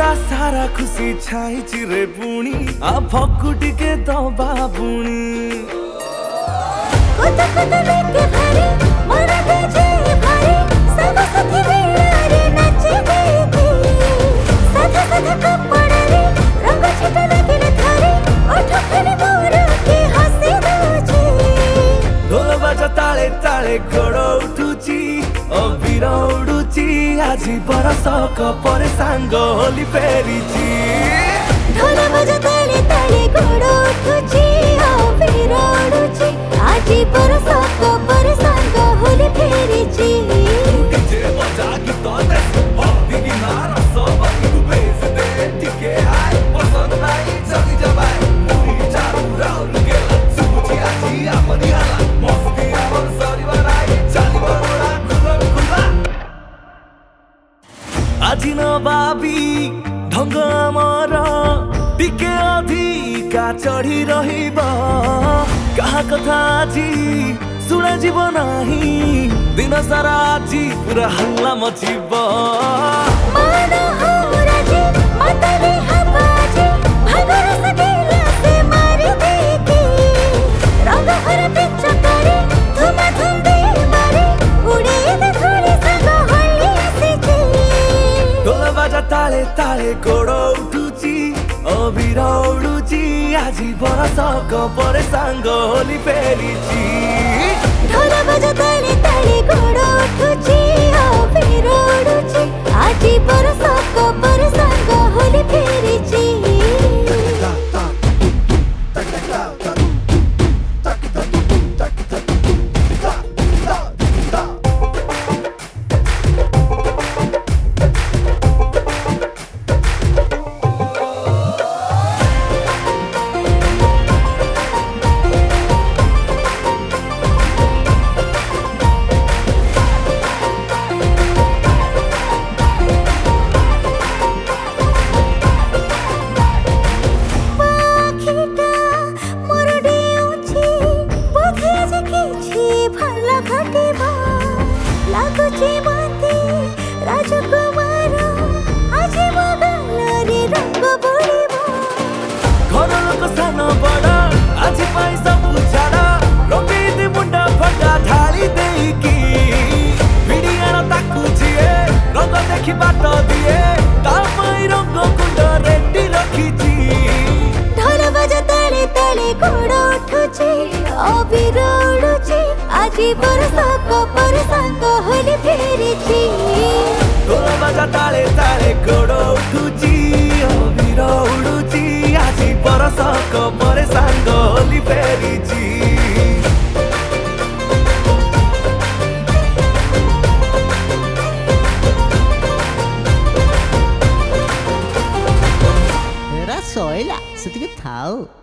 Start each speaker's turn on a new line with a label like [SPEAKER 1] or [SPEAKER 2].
[SPEAKER 1] सारा खुशी छाई चिरे पुणी आ फक्कु टिके दबा पुणी
[SPEAKER 2] कोता कोता लेके भारी मन दे भारी सब साथी मेरे नाचे देखी साधा साधा कपड़ा रे रंग छिटा लगे न थारे ओठ खाने मोर के हंसी दूची
[SPEAKER 1] ढोल बाजा ताले ताले गोड़ उठुची अबीर उडुची आजी बरसक पर सांग होली फेरिची
[SPEAKER 2] ढोल बाजा ताले ताले गोड़ उठुची अबीर उडुची आजी बरसक पर सांग होली फेरिची
[SPEAKER 1] डीजे बजा गीत दे हल्दी गिनार सब तू बेस दे टिके आए पसंद नाही चली जबाय पूरी चारू राउल गेला सुची आजी अपनी हाला मस्ती आवर सरी बनाई चाली बरोड़ा खुला खुला आजी न बाबी ढंग आमर टिके अधिका चढ़ी रहिबा कहा कथा आजी सुना जीव नाही दिन सारा आजी पूरा हल्ला मचिबा
[SPEAKER 2] मन हो राजी मतले हबाजी भागर सकेला से मारी देकी रंग हर पिच्चा करे धुमा धुम दे मारे उड़े दे थोड़ी संग होली आसीची
[SPEAKER 1] ढोल बाजा ताले ताले गोड़ उठुची अबीर उडुची आजी बरसक पर सांग होली फेरिची
[SPEAKER 2] ढोल बाजा ताले ताले गोड़ उठुची अबीर उडुची आजी बरसक पर सांग होली फेरिची लागुची माती राजकुमार आजी मगलरे रंग बोलिबो
[SPEAKER 1] घर लोक सान बड़ा आजी पाई सब छाड़ा रोके दे मुंडा फटा ढाली देकी भिडियान ताकू जिए रंग देखि बाट दिए ता पाई रंग कुंड रेडी रखिची
[SPEAKER 2] ढोल बजा ताले ताले गोड़ उठुची अबीर उडुची आजी बरसक पर सांग होली फेरिची
[SPEAKER 1] ढोल बाजा ताले ताले गोड़ उठुची अबीर उडुची आजी बरसक पर सांग Holi फेरिची
[SPEAKER 3] Era só olhar, você tem que tal.